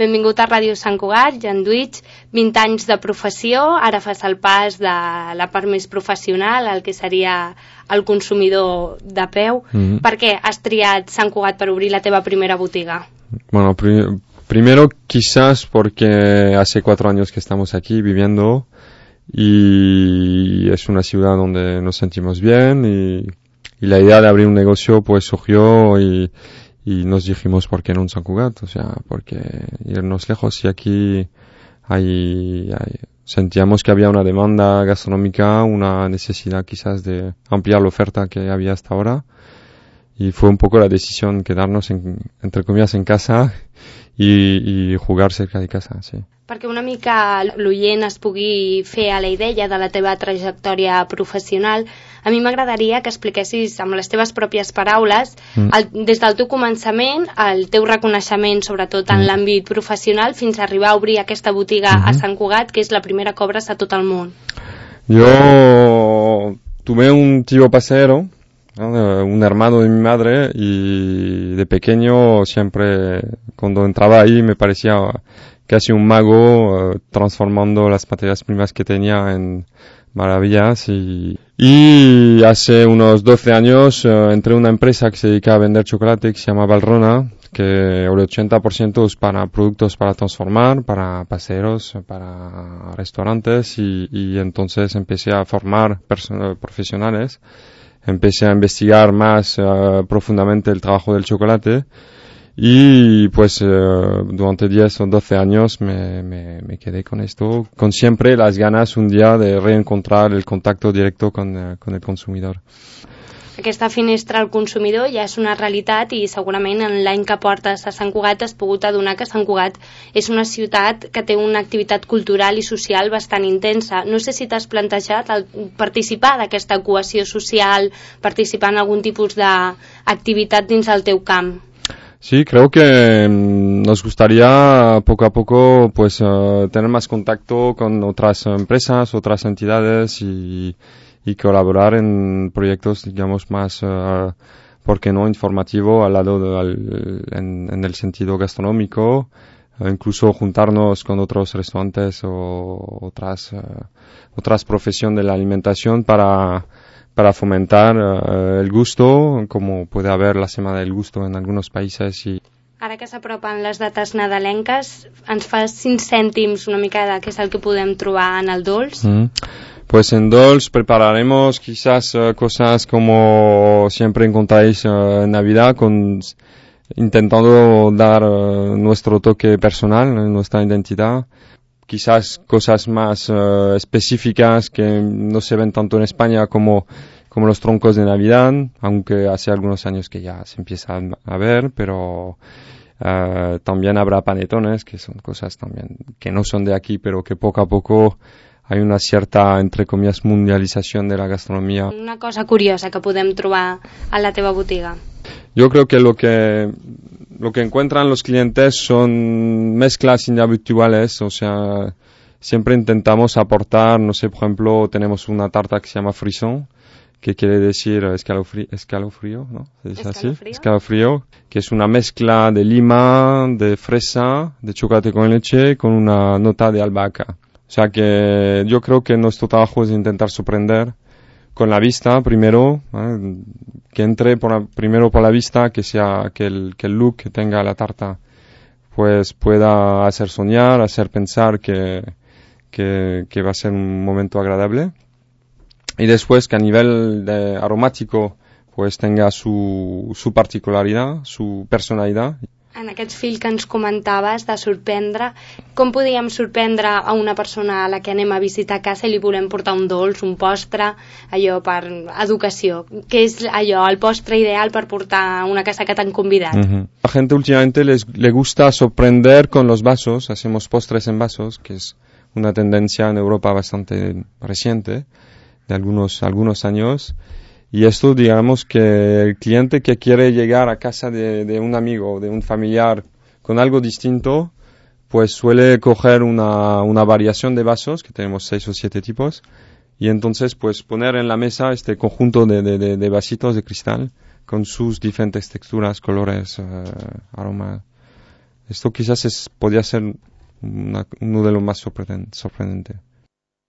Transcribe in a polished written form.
Benvingut a Ràdio Sant Cugat, Jan Duig, 20 anys de professió, ara fas el pas de la part més professional, el que seria el consumidor de peu. Per què has triat Sant Cugat per obrir la teva primera botiga? Bueno, primero quizás porque hace 4 años que estamos aquí viviendo y es una ciudad donde nos sentimos bien y la idea de abrir un negocio pues surgió y nos dijimos ¿por qué no en Sant Cugat? O sea, porque irnos lejos y aquí sentíamos que había una demanda gastronómica, una necesidad quizás de ampliar la oferta que había hasta ahora y fue un poco la decisión quedarnos entre comillas en casa i jugar cerca de casa, sí. Perquè una mica l'oient es pugui fer a la idea de la teva trajectòria professional, a mi m'agradaria que expliquessis amb les teves pròpies paraules des del teu començament, el teu reconeixement sobretot en l'àmbit professional fins a arribar a obrir aquesta botiga a Sant Cugat, que és la primera que obres a tot el món. Yo tuve un tío pasero, ¿no? Un hermano de mi madre y de pequeño siempre cuando entraba ahí me parecía casi un mago transformando las materias primas que tenía en maravillas y hace unos 12 años entré en una empresa que se dedica a vender chocolate que se llama Valrhona, que el 80% es para productos para transformar, para paseros, para restaurantes y entonces empecé a formar profesionales. Empecé a investigar más profundamente el trabajo del chocolate y pues durante 10 o 12 años me quedé con esto, con siempre las ganas un día de reencontrar el contacto directo con el consumidor. Aquesta finestra al consumidor ja és una realitat i segurament en l'any que portes a Sant Cugat has pogut adonar que Sant Cugat és una ciutat que té una activitat cultural i social bastant intensa. No sé si t'has plantejat participar d'aquesta cohesió social, participar en algun tipus d'activitat dins el teu camp. Sí, creo que nos gustaría poco a poco pues tener más contacto con otras empresas, otras entidades y colaborar en proyectos, digamos, más, ¿por qué no?, informativo al lado en el sentido gastronómico, incluso juntarnos con otros restaurantes o otras profesiones de la alimentación para fomentar el gusto, como puede haber la Semana del Gusto en algunos países. Ara que s'apropen les dates nadalenques, ens fas 5 cèntims una mica de què és el que podem trobar en el dolç? Pues en Dolls prepararemos quizás cosas como siempre encontráis en Navidad, intentando dar nuestro toque personal, nuestra identidad. Quizás cosas más específicas que no se ven tanto en España como los troncos de Navidad, aunque hace algunos años que ya se empiezan a ver, pero también habrá panetones, que son cosas también que no son de aquí, pero que poco a poco hay una cierta, entre comillas, mundialización de la gastronomía. Una cosa curiosa que podem trobar a la teva botiga. Yo creo que lo que encuentran los clientes son mezclas inhabituales, o sea, siempre intentamos aportar, no sé, por ejemplo, tenemos una tarta que se llama frisson, que quiere decir escalofrío, ¿no? ¿Es así? Escalofrío, que es una mezcla de lima, de fresa, de chocolate con leche, con una nota de albahaca. O sea que yo creo que nuestro trabajo es intentar sorprender con la vista primero, que entre primero por la vista, que el look que tenga la tarta pues pueda hacer soñar, hacer pensar que va a ser un momento agradable. Y después que a nivel aromático pues tenga su particularidad, su personalidad. En aquest fil que ens comentaves de sorprendre, com podríem sorprendre a una persona a la que anem a visitar a casa i li volem portar un dolç, un postre, allò per educació? Què és allò, el postre ideal per portar a una casa que t'han convidat? La gente últimamente le gusta sorprender con los vasos, hacemos postres en vasos, que es una tendencia en Europa bastante reciente, de algunos años. Y esto, digamos que el cliente que quiere llegar a casa de un amigo, de un familiar, con algo distinto, pues suele coger una variación de vasos, que tenemos 6 o 7 tipos, y entonces pues poner en la mesa este conjunto de vasitos de cristal, con sus diferentes texturas, colores, aromas, Esto quizás podría ser uno de los más sorprendentes.